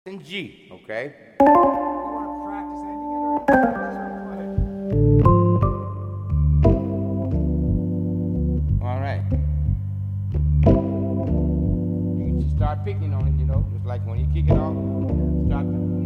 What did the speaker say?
in G, okay? You want to practice ending it or anything? All right. You can just start picking on it, just like when you kick it off, start